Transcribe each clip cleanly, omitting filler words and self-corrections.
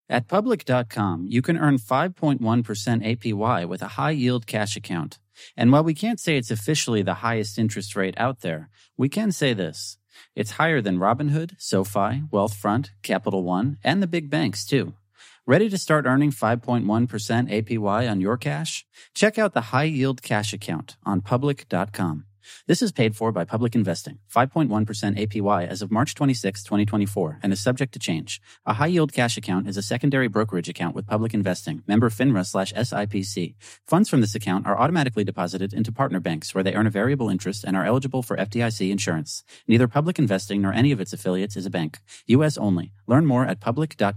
At Public.com, you can earn 5.1% APY with a high-yield cash account. And while we can't say it's officially the highest interest rate out there, we can say this. It's higher than Robinhood, SoFi, Wealthfront, Capital One, and the big banks, too. Ready to start earning 5.1% APY on your cash? Check out the high-yield cash account on Public.com. This is paid for by Public Investing, 5.1% APY as of March 26, 2024, and is subject to change. A high-yield cash account is a secondary brokerage account with Public Investing, member FINRA/SIPC. Funds from this account are automatically deposited into partner banks where they earn a variable interest and are eligible for FDIC insurance. Neither Public Investing nor any of its affiliates is a bank. U.S. only. Learn more at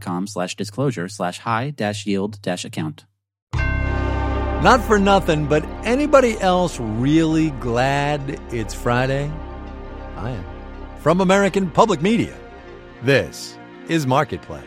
public.com/disclosure/high-yield-account. Not for nothing, but anybody else really glad it's Friday? I am. From American Public Media, this is Marketplace.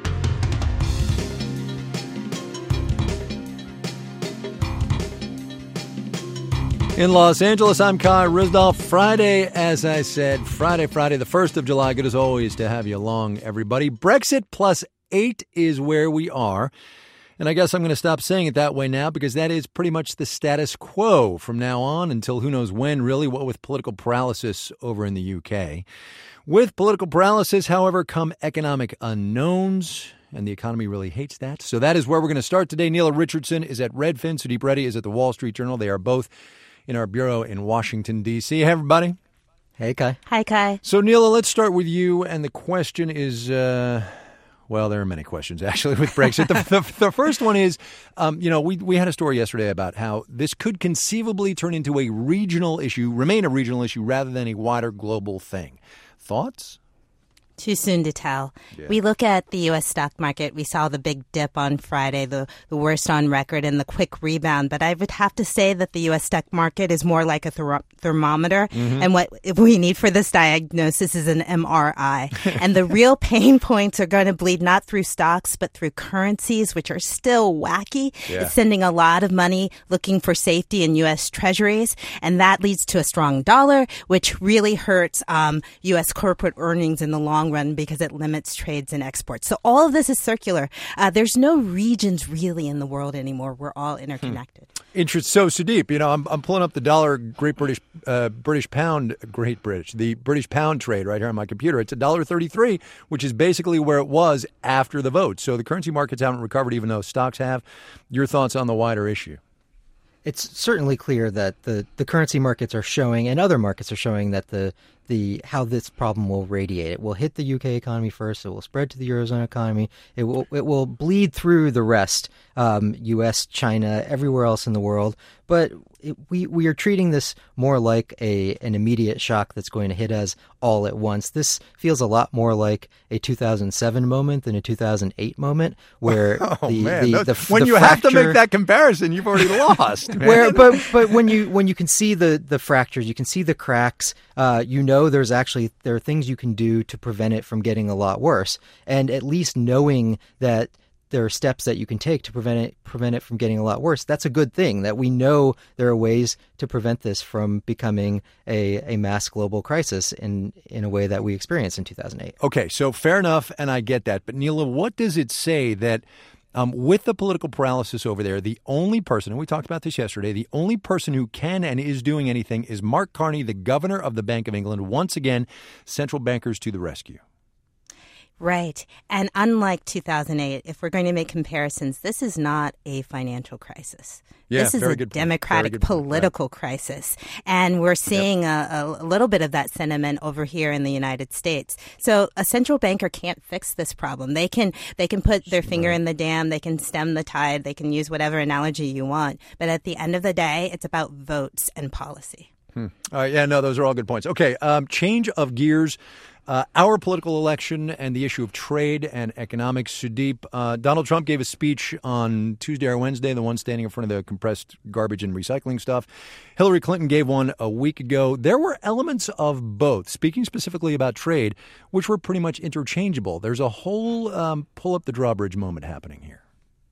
In Los Angeles, I'm Kai Ryssdal. Friday, as I said, Friday, the 1st of July. Good as always to have you along, everybody. Brexit +8 is where we are. And I guess I'm going to stop saying it that way now because that is pretty much the status quo from now on until who knows when, really, what with political paralysis over in the UK. With political paralysis, however, come economic unknowns, and the economy really hates that. So that is where we're going to start today. Neela Richardson is at Redfin. Sudeep Reddy is at the Wall Street Journal. They are both in our bureau in Washington, D.C. Hey, everybody. Hey, Kai. Hi, Kai. So, Neela, let's start with you. And the question is... Well, there are many questions, actually, with Brexit. The first one is, we had a story yesterday about how this could conceivably turn into a regional issue, remain a regional issue, rather than a wider global thing. Thoughts? Too soon to tell. Yeah. We look at the U.S. stock market. We saw the big dip on Friday, the worst on record, and the quick rebound. But I would have to say that the U.S. stock market is more like a thermometer. Mm-hmm. And what we need for this diagnosis is an MRI. And the real pain points are going to bleed not through stocks, but through currencies, which are still wacky. Yeah. It's sending a lot of money looking for safety in U.S. treasuries. And that leads to a strong dollar, which really hurts U.S. corporate earnings in the long run because it limits trades and exports. So all of this is circular. There's no regions really in the world anymore. We're all interconnected. Interesting. So, Sudeep, I'm pulling up the dollar British pound trade right here on my computer. It's $1.33, which is basically where it was after the vote. So the currency markets haven't recovered, even though stocks have. Your thoughts on the wider issue? It's certainly clear that the currency markets are showing, and other markets are showing, that the how this problem will radiate. It will hit the UK economy first. It will spread to the Eurozone economy. It will bleed through the rest, US, China, everywhere else in the world. But we are treating this more like an immediate shock that's going to hit us all at once. This feels a lot more like a 2007 moment than a 2008 moment, where when you have to make that comparison, you've already lost. Man. But when you can see the fractures, you can see the cracks. There are things you can do to prevent it from getting a lot worse, and at least knowing that there are steps that you can take to prevent it from getting a lot worse. That's a good thing, that we know there are ways to prevent this from becoming a mass global crisis in a way that we experienced in 2008. Okay, so fair enough, and I get that. But Neela, what does it say that with the political paralysis over there, the only person, and we talked about this yesterday, the only person who can and is doing anything is Mark Carney, the governor of the Bank of England. Once again, central bankers to the rescue. Right. And unlike 2008, if we're going to make comparisons, this is not a financial crisis. Yeah, this is a democratic political crisis. And we're seeing a little bit of that sentiment over here in the United States. So a central banker can't fix this problem. They can put their finger in the dam. They can stem the tide. They can use whatever analogy you want. But at the end of the day, it's about votes and policy. Those are all good points. Okay, change of gears. Our political election and the issue of trade and economics. Sudeep, Donald Trump gave a speech on Tuesday or Wednesday, the one standing in front of the compressed garbage and recycling stuff. Hillary Clinton gave one a week ago. There were elements of both, speaking specifically about trade, which were pretty much interchangeable. There's a whole pull up the drawbridge moment happening here.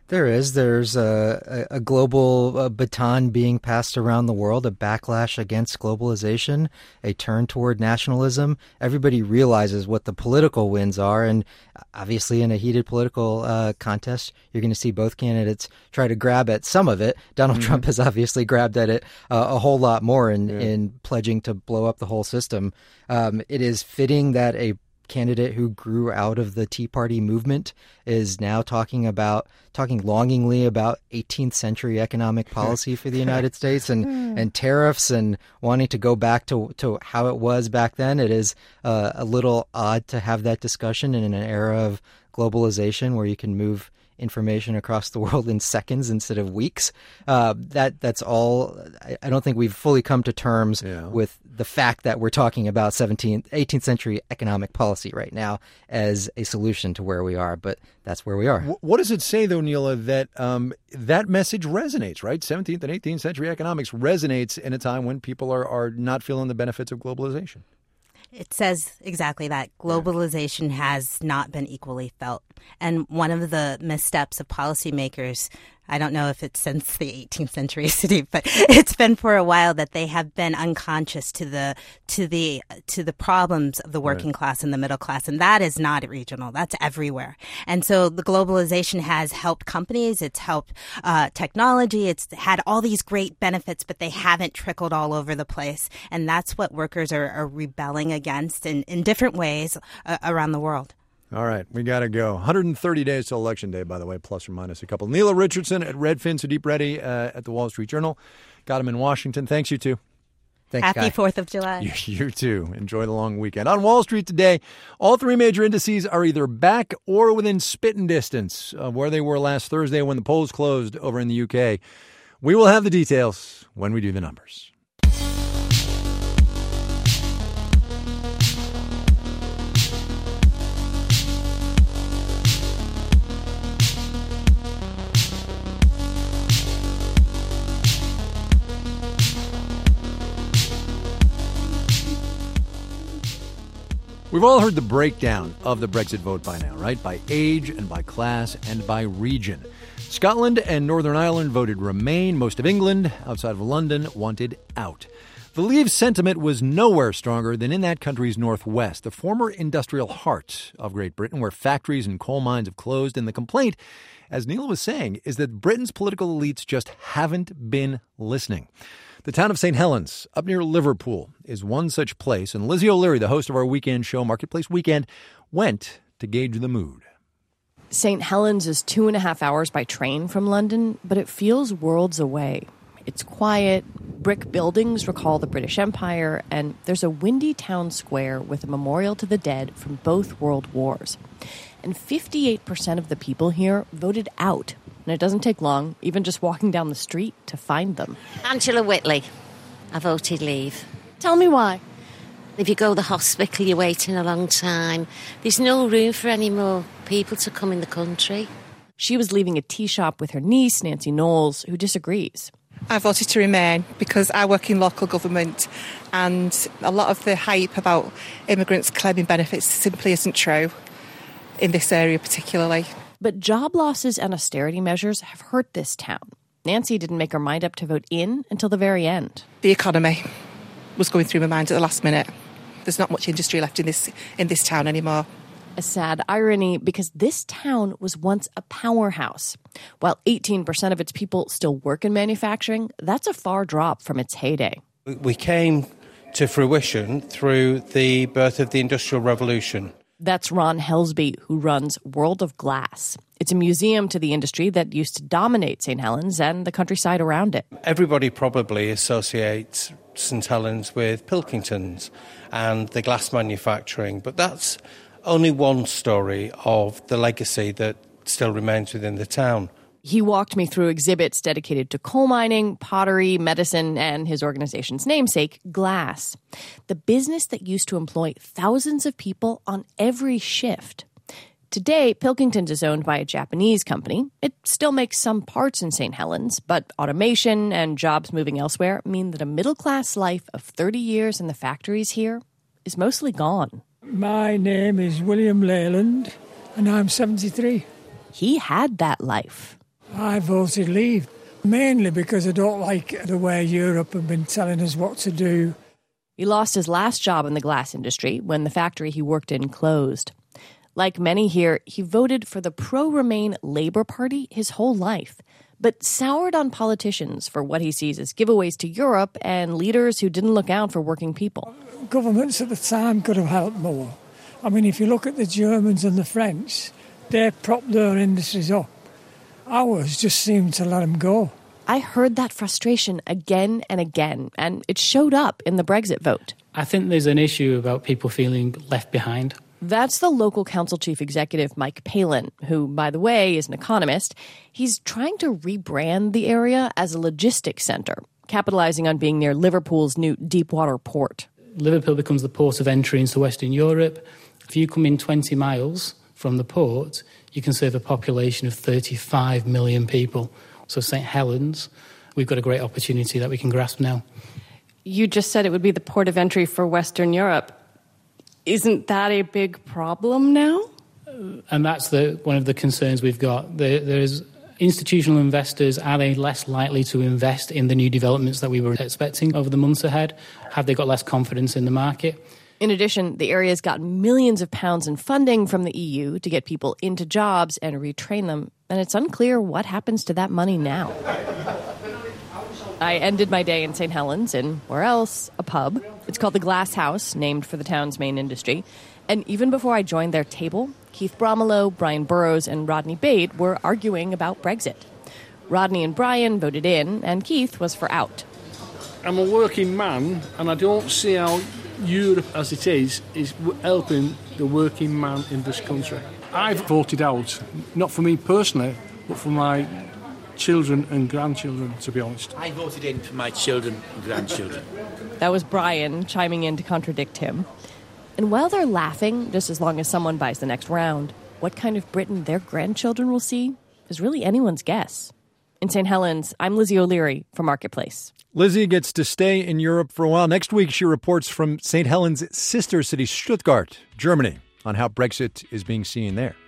There is. There's a global baton being passed around the world, a backlash against globalization, a turn toward nationalism. Everybody realizes what the political wins are, and obviously in a heated political contest, you're going to see both candidates try to grab at some of it. Donald Trump has obviously grabbed at it a whole lot more in pledging to blow up the whole system. It is fitting that a candidate who grew out of the Tea Party movement is now talking longingly about 18th century economic policy for the United States and tariffs and wanting to go back to how it was back then. It is a little odd to have that discussion in an era of globalization where you can move information across the world in seconds instead of weeks. That's all. I don't think we've fully come to terms with the fact that we're talking about 18th century economic policy right now as a solution to where we are, but that's where we are. What does it say, though, Neela, that that message resonates, right? 17th and 18th century economics resonates in a time when people are not feeling the benefits of globalization? It says exactly that. Globalization has not been equally felt. And one of the missteps of policymakers, I don't know if it's since the 18th century, but it's been for a while, that they have been unconscious to the problems of the working class and the middle class, and that is not regional. That's everywhere. And so the globalization has helped companies, it's helped technology, it's had all these great benefits, but they haven't trickled all over the place, and that's what workers are rebelling against in different ways around the world. All right, we got to go. 130 days till Election Day, by the way, plus or minus a couple. Neela Richardson at Redfin, Sudeep Reddy at the Wall Street Journal. Got him in Washington. Thanks, you two. Thanks, Happy Guy. 4th of July. You too. Enjoy the long weekend. On Wall Street today, all three major indices are either back or within spitting distance of where they were last Thursday when the polls closed over in the UK. We will have the details when we do the numbers. We've all heard the breakdown of the Brexit vote by now, right? By age and by class and by region. Scotland and Northern Ireland voted Remain. Most of England, outside of London, wanted out. The Leave sentiment was nowhere stronger than in that country's northwest, the former industrial heart of Great Britain, where factories and coal mines have closed. And the complaint, as Neela was saying, is that Britain's political elites just haven't been listening. The town of St. Helens, up near Liverpool, is one such place, and Lizzie O'Leary, the host of our weekend show, Marketplace Weekend, went to gauge the mood. St. Helens is 2.5 hours by train from London, but it feels worlds away. It's quiet, brick buildings recall the British Empire, and there's a windy town square with a memorial to the dead from both world wars. And 58% of the people here voted out. And it doesn't take long, even just walking down the street, to find them. Angela Whitley. I voted Leave. Tell me why. If you go to the hospital, you're waiting a long time. There's no room for any more people to come in the country. She was leaving a tea shop with her niece, Nancy Knowles, who disagrees. I voted to Remain because I work in local government, and a lot of the hype about immigrants claiming benefits simply isn't true in this area particularly. But job losses and austerity measures have hurt this town. Nancy didn't make her mind up to vote in until the very end. The economy was going through my mind at the last minute. There's not much industry left in this town anymore. A sad irony, because this town was once a powerhouse. While 18% of its people still work in manufacturing, that's a far drop from its heyday. We came to fruition through the birth of the Industrial Revolution. That's Ron Helsby, who runs World of Glass. It's a museum to the industry that used to dominate St. Helens and the countryside around it. Everybody probably associates St. Helens with Pilkingtons and the glass manufacturing, but that's only one story of the legacy that still remains within the town. He walked me through exhibits dedicated to coal mining, pottery, medicine, and his organization's namesake, glass. The business that used to employ thousands of people on every shift. Today, Pilkingtons is owned by a Japanese company. It still makes some parts in St. Helens, but automation and jobs moving elsewhere mean that a middle-class life of 30 years in the factories here is mostly gone. My name is William Leyland, and I'm 73. He had that life. I voted Leave, mainly because I don't like the way Europe have been telling us what to do. He lost his last job in the glass industry when the factory he worked in closed. Like many here, he voted for the pro-Remain Labour Party his whole life, but soured on politicians for what he sees as giveaways to Europe and leaders who didn't look out for working people. Governments at the time could have helped more. I mean, if you look at the Germans and the French, they propped their industries up. Ours just seemed to let them go. I heard that frustration again and again, and it showed up in the Brexit vote. I think there's an issue about people feeling left behind. That's the local council chief executive, Mike Palin, who, by the way, is an economist. He's trying to rebrand the area as a logistics centre, capitalising on being near Liverpool's new deepwater port. Liverpool becomes the port of entry into Western Europe. If you come in 20 miles from the port, you can serve a population of 35 million people. So St Helens, we've got a great opportunity that we can grasp now. You just said it would be the port of entry for Western Europe. Isn't that a big problem now? And that's one of the concerns we've got. There's institutional investors, are they less likely to invest in the new developments that we were expecting over the months ahead? Have they got less confidence in the market? In addition, the area's got millions of pounds in funding from the EU to get people into jobs and retrain them, and it's unclear what happens to that money now. I ended my day in St. Helens in, where else, a pub. It's called the Glass House, named for the town's main industry. And even before I joined their table, Keith Bromelow, Brian Burrows, and Rodney Bate were arguing about Brexit. Rodney and Brian voted in, and Keith was for out. I'm a working man, and I don't see how Europe as it is helping the working man in this country. I've voted out, not for me personally, but for my children and grandchildren, to be honest. I voted in for my children and grandchildren. That was Brian chiming in to contradict him. And while they're laughing, just as long as someone buys the next round, what kind of Britain their grandchildren will see is really anyone's guess. In St. Helens, I'm Lizzie O'Leary for Marketplace. Lizzie gets to stay in Europe for a while. Next week, she reports from St. Helens' sister city, Stuttgart, Germany, on how Brexit is being seen there.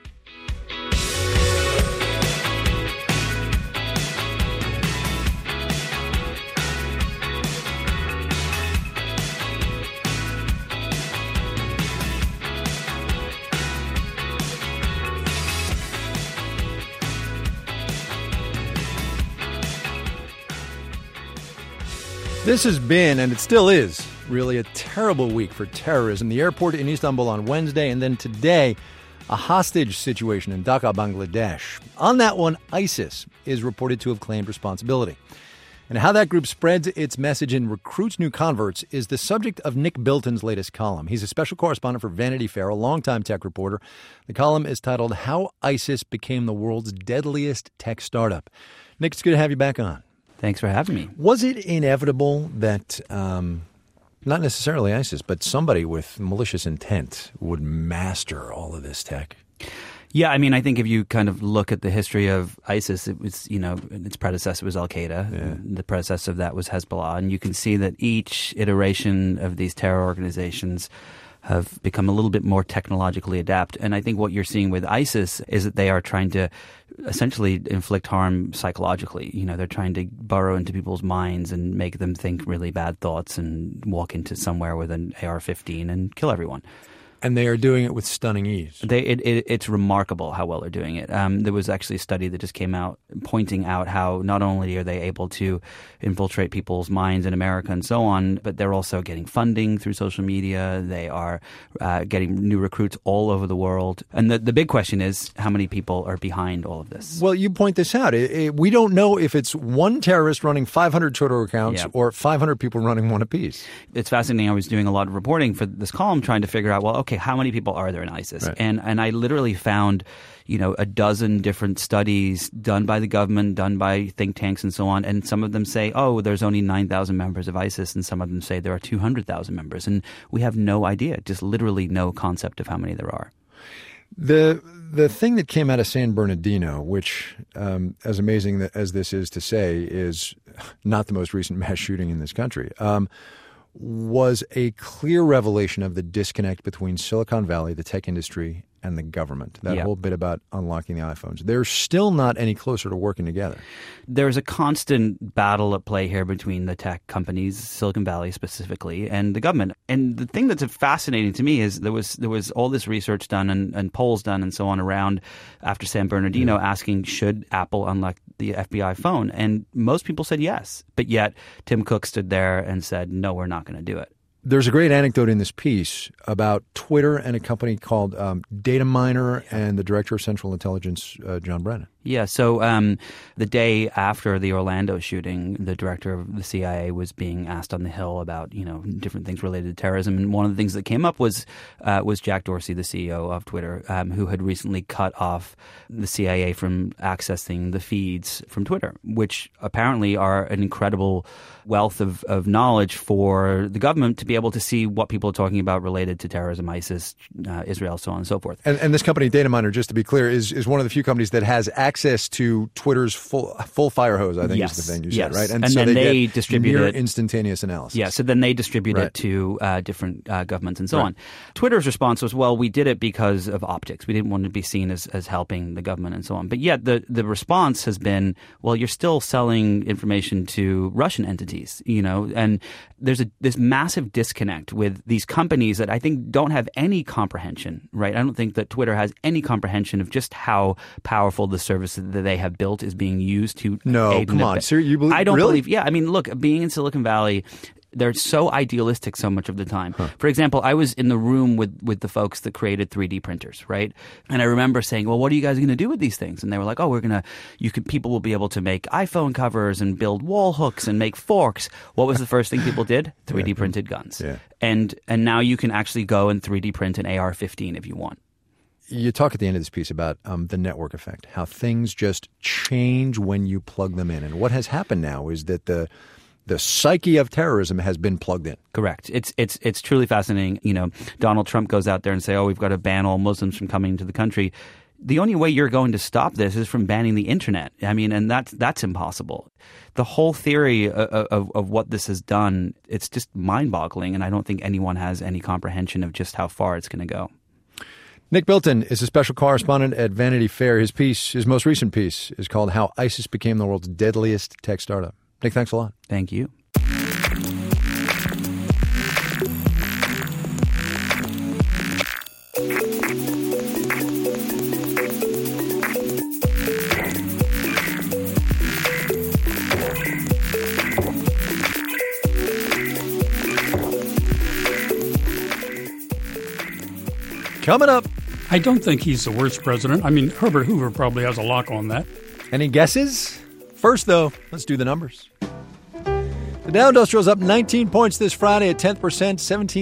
This has been, and it still is, really a terrible week for terrorism. The airport in Istanbul on Wednesday, and then today, a hostage situation in Dhaka, Bangladesh. On that one, ISIS is reported to have claimed responsibility. And how that group spreads its message and recruits new converts is the subject of Nick Bilton's latest column. He's a special correspondent for Vanity Fair, a longtime tech reporter. The column is titled, How ISIS Became the World's Deadliest Tech Startup. Nick, it's good to have you back on. Thanks for having me. Was it inevitable that, not necessarily ISIS, but somebody with malicious intent would master all of this tech? Yeah, I mean, I think if you kind of look at the history of ISIS, it was, its predecessor was Al-Qaeda. Yeah. The predecessor of that was Hezbollah. And you can see that each iteration of these terror organizations have become a little bit more technologically adept. And I think what you're seeing with ISIS is that they are trying to essentially inflict harm psychologically. They're trying to burrow into people's minds and make them think really bad thoughts and walk into somewhere with an AR-15 and kill everyone. And they are doing it with stunning ease. It's remarkable how well they're doing it. There was actually a study that just came out pointing out how not only are they able to infiltrate people's minds in America and so on, but they're also getting funding through social media. They are getting new recruits all over the world. And the big question is, how many people are behind all of this? Well, you point this out. We don't know if it's one terrorist running 500 Twitter accounts or 500 people running one apiece. It's fascinating. I was doing a lot of reporting for this column trying to figure out, okay, how many people are there in ISIS? Right. And I literally found, a dozen different studies done by the government, done by think tanks and so on. And some of them say, there's only 9,000 members of ISIS. And some of them say there are 200,000 members. And we have no idea, just literally no concept of how many there are. The thing that came out of San Bernardino, which, as amazing as this is to say, is not the most recent mass shooting in this country, was a clear revelation of the disconnect between Silicon Valley, the tech industry, and the government, that whole bit about unlocking the iPhones. They're still not any closer to working together. There's a constant battle at play here between the tech companies, Silicon Valley specifically, and the government. And the thing that's fascinating to me is there was all this research done and polls done and so on around after San Bernardino asking, should Apple unlock the FBI phone? And most people said yes. But yet Tim Cook stood there and said, no, we're not going to do it. There's a great anecdote in this piece about Twitter and a company called Dataminr and the director of Central Intelligence, John Brennan. Yeah, so the day after the Orlando shooting, the director of the CIA was being asked on the Hill about, different things related to terrorism. And one of the things that came up was Jack Dorsey, the CEO of Twitter, who had recently cut off the CIA from accessing the feeds from Twitter, which apparently are an incredible wealth of knowledge for the government to be able to see what people are talking about related to terrorism, ISIS, Israel, so on and so forth. And this company, Dataminr, just to be clear, is one of the few companies that has access to Twitter's full fire hose, I think is the thing you said, right? And so then they distribute it. Instantaneous analysis. Yeah, so then they distribute it to different governments and so on. Twitter's response was, well, we did it because of optics. We didn't want to be seen as helping the government and so on. But yet the response has been, well, you're still selling information to Russian entities, and there's this massive disconnect with these companies that I think don't have any comprehension, right? I don't think that Twitter has any comprehension of just how powerful the service that they have built is being used to No, come on. Sir, you believe? I don't really? believe. Yeah, I mean, look, being in Silicon Valley, they're so idealistic so much of the time. For example, I was in the room with the folks that created 3D printers, right? And I remember saying, well, what are you guys going to do with these things? And they were like, oh, people will be able to make iPhone covers and build wall hooks and make forks. What was the first thing people did? 3D printed guns. Yeah. And now you can actually go and 3D print an AR-15 if you want. You talk at the end of this piece about the network effect, how things just change when you plug them in. And what has happened now is that the psyche of terrorism has been plugged in. Correct. It's truly fascinating. Donald Trump goes out there and say, oh, we've got to ban all Muslims from coming to the country. The only way you're going to stop this is from banning the internet. I mean, and that's impossible. The whole theory of what this has done, it's just mind-boggling, and I don't think anyone has any comprehension of just how far it's going to go. Nick Bilton is a special correspondent at Vanity Fair. His most recent piece is called How ISIS Became the World's Deadliest Tech Startup. Nick, thanks a lot. Thank you. Coming up. I don't think he's the worst president. I mean, Herbert Hoover probably has a lock on that. Any guesses? First, though, let's do the numbers. The Dow Industrial is up 19 points this Friday at 10%,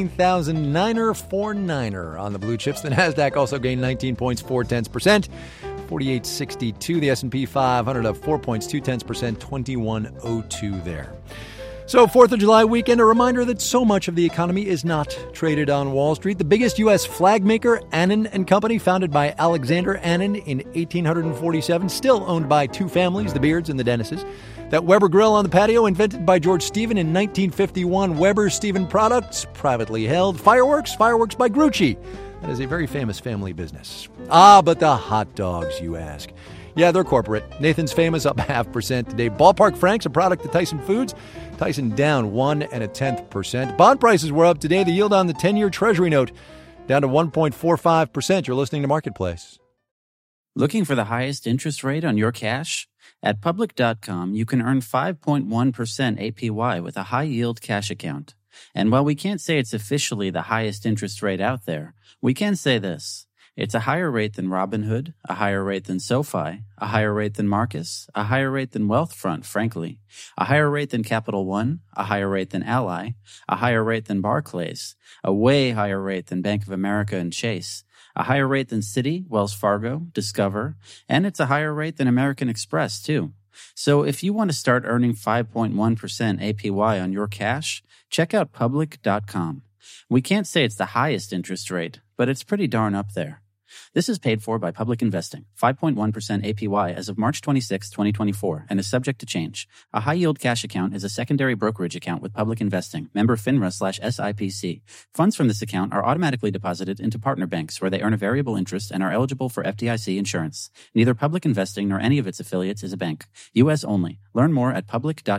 17,949 on the blue chips. The Nasdaq also gained 19 points, 0.4%, 4862. The S&P 500 up 4 points, 0.2%, 2102 there. So, 4th of July weekend, a reminder that so much of the economy is not traded on Wall Street. The biggest U.S. flag maker, Annan & Company, founded by Alexander Annan in 1847, still owned by two families, the Beards and the Dennises. That Weber grill on the patio, invented by George Stephen in 1951. Weber Stephen Products, privately held. Fireworks by Grucci. That is a very famous family business. But the hot dogs, you ask. Yeah, they're corporate. Nathan's Famous up 0.5% today. Ballpark Franks, a product of Tyson Foods. Tyson down 1.1%. Bond prices were up today. The yield on the 10-year Treasury note down to 1.45%. You're listening to Marketplace. Looking for the highest interest rate on your cash? At Public.com, you can earn 5.1% APY with a high-yield cash account. And while we can't say it's officially the highest interest rate out there, we can say this. It's a higher rate than Robinhood, a higher rate than SoFi, a higher rate than Marcus, a higher rate than Wealthfront, frankly, a higher rate than Capital One, a higher rate than Ally, a higher rate than Barclays, a way higher rate than Bank of America and Chase, a higher rate than Citi, Wells Fargo, Discover, and it's a higher rate than American Express, too. So if you want to start earning 5.1% APY on your cash, check out Public.com. We can't say it's the highest interest rate, but it's pretty darn up there. This is paid for by Public Investing, 5.1% APY as of March 26, 2024, and is subject to change. A high-yield cash account is a secondary brokerage account with Public Investing, member FINRA/SIPC. Funds from this account are automatically deposited into partner banks where they earn a variable interest and are eligible for FDIC insurance. Neither Public Investing nor any of its affiliates is a bank. U.S. only. Learn more at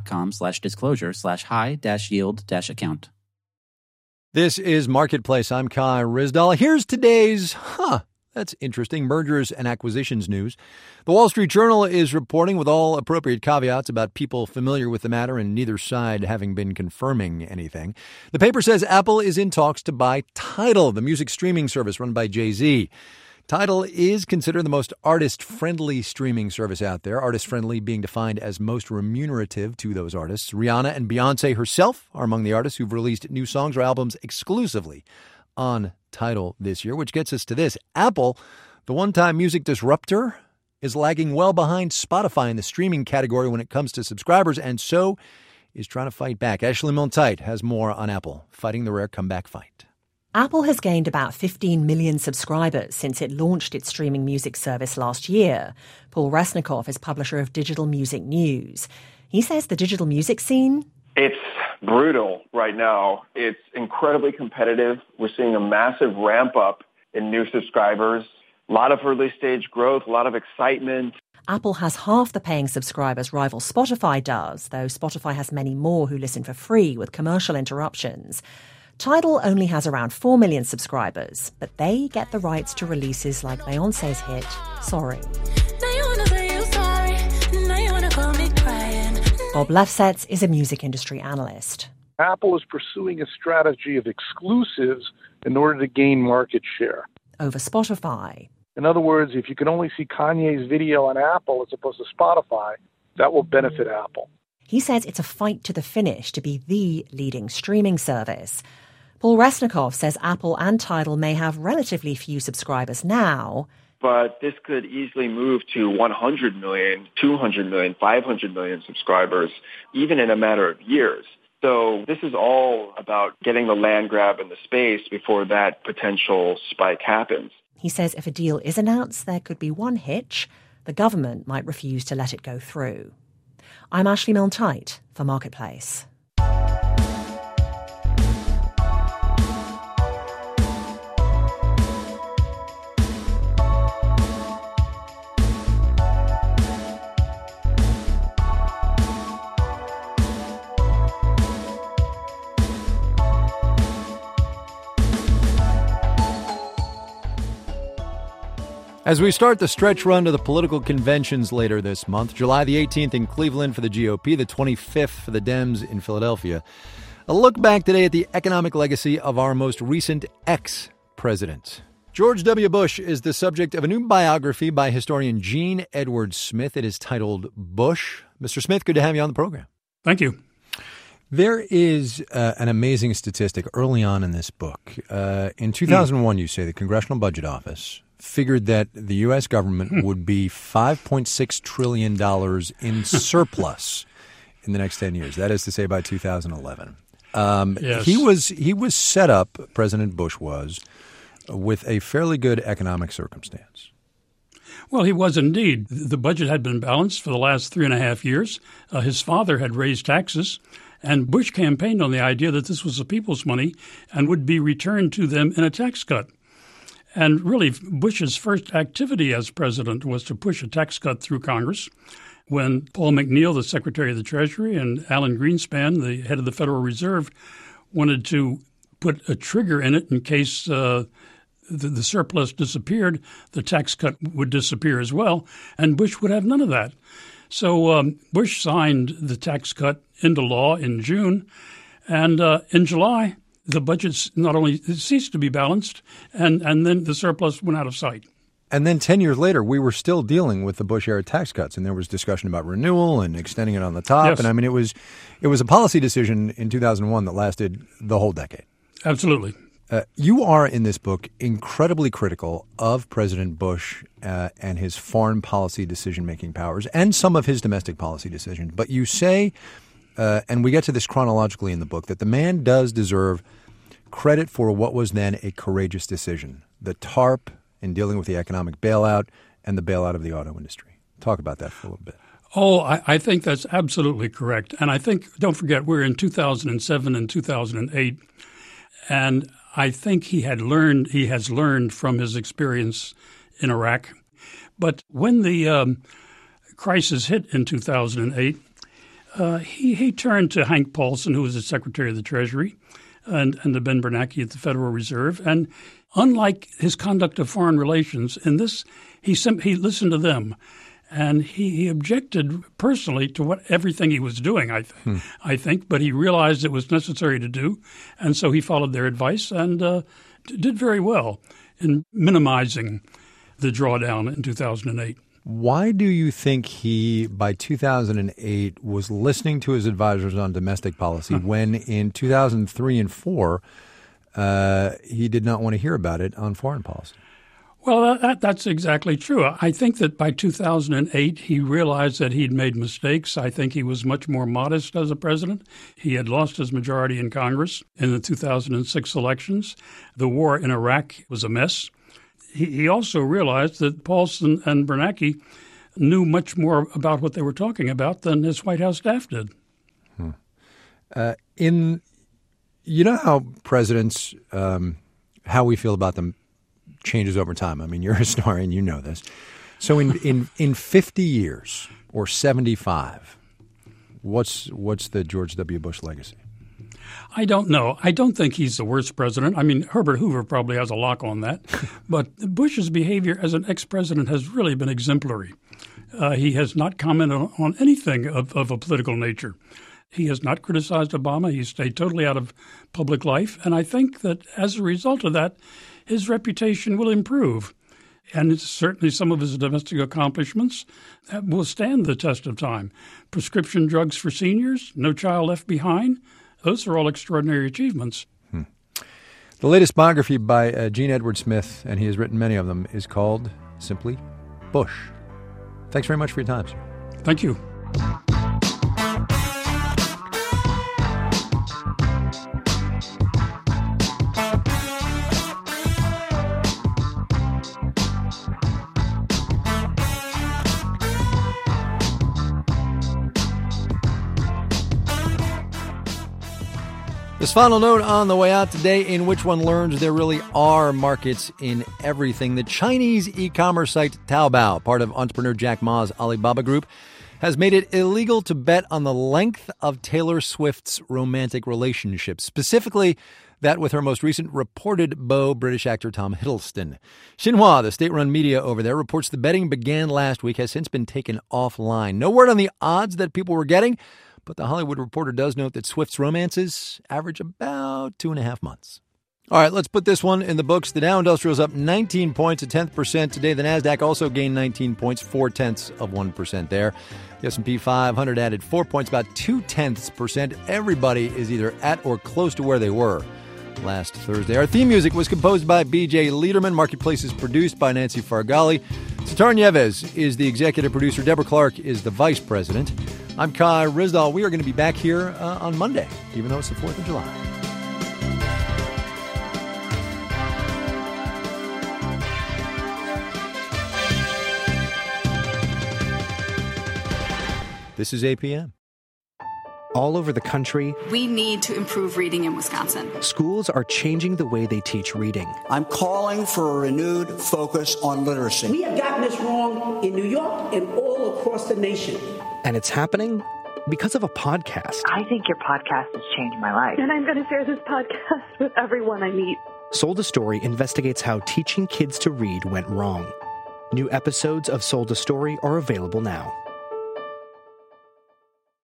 public.com/disclosure/high-yield-account. This is Marketplace. I'm Kai Ryssdal. Here's today's, that's interesting, mergers and acquisitions news. The Wall Street Journal is reporting with all appropriate caveats about people familiar with the matter and neither side having been confirming anything. The paper says Apple is in talks to buy Tidal, the music streaming service run by Jay-Z. Tidal is considered the most artist-friendly streaming service out there, artist-friendly being defined as most remunerative to those artists. Rihanna and Beyoncé herself are among the artists who've released new songs or albums exclusively on Tidal this year, which gets us to this. Apple, the one-time music disruptor, is lagging well behind Spotify in the streaming category when it comes to subscribers, and so is trying to fight back. Ashley Milne-Tite has more on Apple, fighting the rare comeback fight. Apple has gained about 15 million subscribers since it launched its streaming music service last year. Paul Resnikoff is publisher of Digital Music News. He says the digital music scene... It's brutal right now. It's incredibly competitive. We're seeing a massive ramp up in new subscribers, a lot of early stage growth, a lot of excitement. Apple has half the paying subscribers rival Spotify does, though Spotify has many more who listen for free with commercial interruptions. Tidal only has around 4 million subscribers, but they get the rights to releases like Beyoncé's hit, Sorry. Bob Lefsetz is a music industry analyst. Apple is pursuing a strategy of exclusives in order to gain market share. Over Spotify. In other words, if you can only see Kanye's video on Apple as opposed to Spotify, that will benefit Apple. He says it's a fight to the finish to be the leading streaming service. Paul Resnikoff says Apple and Tidal may have relatively few subscribers now. But this could easily move to 100 million, 200 million, 500 million subscribers, even in a matter of years. So this is all about getting the land grab in the space before that potential spike happens. He says if a deal is announced, there could be one hitch. The government might refuse to let it go through. I'm Ashley Milne-Tite for Marketplace. As we start the stretch run to the political conventions later this month, July the 18th in Cleveland for the GOP, the 25th for the Dems in Philadelphia, a look back today at the economic legacy of our most recent ex-president. George W. Bush is the subject of a new biography by historian Gene Edward Smith. It is titled Bush. Mr. Smith, good to have you on the program. Thank you. There is an amazing statistic early on in this book. In 2001, you say the Congressional Budget Office figured that the U.S. government would be $5.6 trillion in surplus in the next 10 years. That is to say, by 2011. Yes. He was set up, President Bush was, with a fairly good economic circumstance. Well, he was indeed. The budget had been balanced for the last 3.5 years. His father had raised taxes, and Bush campaigned on the idea that this was the people's money and would be returned to them in a tax cut. And really, Bush's first activity as president was to push a tax cut through Congress when Paul McNeil, the Secretary of the Treasury, and Alan Greenspan, the head of the Federal Reserve, wanted to put a trigger in it in case the surplus disappeared, the tax cut would disappear as well, and Bush would have none of that. So Bush signed the tax cut into law in June, and in July, the budget not only ceased to be balanced, and then the surplus went out of sight. And then 10 years later, we were still dealing with the Bush-era tax cuts, and there was discussion about renewal and extending it on the top. Yes. And I mean, it was a policy decision in 2001 that lasted the whole decade. Absolutely. You are, in this book, incredibly critical of President Bush and his foreign policy decision-making powers and some of his domestic policy decisions. But you say, and we get to this chronologically in the book, that the man does deserve credit for what was then a courageous decision. The TARP in dealing with the economic bailout and the bailout of the auto industry. Talk about that for a little bit. Oh, I think that's absolutely correct. And I think, don't forget, we're in 2007 and 2008. And I think he has learned from his experience in Iraq. But when the crisis hit in 2008, he turned to Hank Paulson, who was the Secretary of the Treasury, and to Ben Bernanke at the Federal Reserve. And unlike his conduct of foreign relations, in this, he listened to them. And he objected personally to everything he was doing, I think, but he realized it was necessary to do. And so he followed their advice and did very well in minimizing the drawdown in 2008. Why do you think he, by 2008, was listening to his advisors on domestic policy when in 2003 and 4 he did not want to hear about it on foreign policy? Well, that's exactly true. I think that by 2008, he realized that he'd made mistakes. I think he was much more modest as a president. He had lost his majority in Congress in the 2006 elections. The war in Iraq was a mess. He also realized that Paulson and Bernanke knew much more about what they were talking about than his White House staff did. You know how presidents, how we feel about them changes over time. I mean, you're a historian, you know this. So in 50 years or 75, what's the George W. Bush legacy? I don't know. I don't think he's the worst president. I mean, Herbert Hoover probably has a lock on that. But Bush's behavior as an ex-president has really been exemplary. He has not commented on anything of a political nature. He has not criticized Obama. He stayed totally out of public life. And I think that as a result of that, his reputation will improve. And it's certainly some of his domestic accomplishments that will stand the test of time. Prescription drugs for seniors, No Child Left Behind, those are all extraordinary achievements. The latest biography by Gene Edward Smith, and he has written many of them, is called simply Bush. Thanks very much for your time, sir. Thank you. This final note on the way out today, in which one learns there really are markets in everything. The Chinese e-commerce site Taobao, part of entrepreneur Jack Ma's Alibaba Group, has made it illegal to bet on the length of Taylor Swift's romantic relationship, specifically that with her most recent reported beau, British actor Tom Hiddleston. Xinhua, the state-run media over there, reports the betting began last week, has since been taken offline. No word on the odds that people were getting, but the Hollywood Reporter does note that Swift's romances average about 2.5 months. All right, let's put this one in the books. The Dow Industrial's up 19 points, 0.1% today. The Nasdaq also gained 19 points, 0.4% there. The S&P 500 added 4 points, about 0.2%. Everybody is either at or close to where they were last Thursday. Our theme music was composed by B.J. Liederman. Marketplace is produced by Nancy Fargali. Sitar Nieves is the executive producer. Deborah Clark is the vice president. I'm Kai Ryssdal. We are going to be back here on Monday, even though it's the 4th of July. This is APM. All over the country, we need to improve reading in Wisconsin. Schools are changing the way they teach reading. I'm calling for a renewed focus on literacy. We have gotten this wrong in New York and all across the nation. And it's happening because of a podcast. I think your podcast has changed my life. And I'm going to share this podcast with everyone I meet. Sold a Story investigates how teaching kids to read went wrong. New episodes of Sold a Story are available now.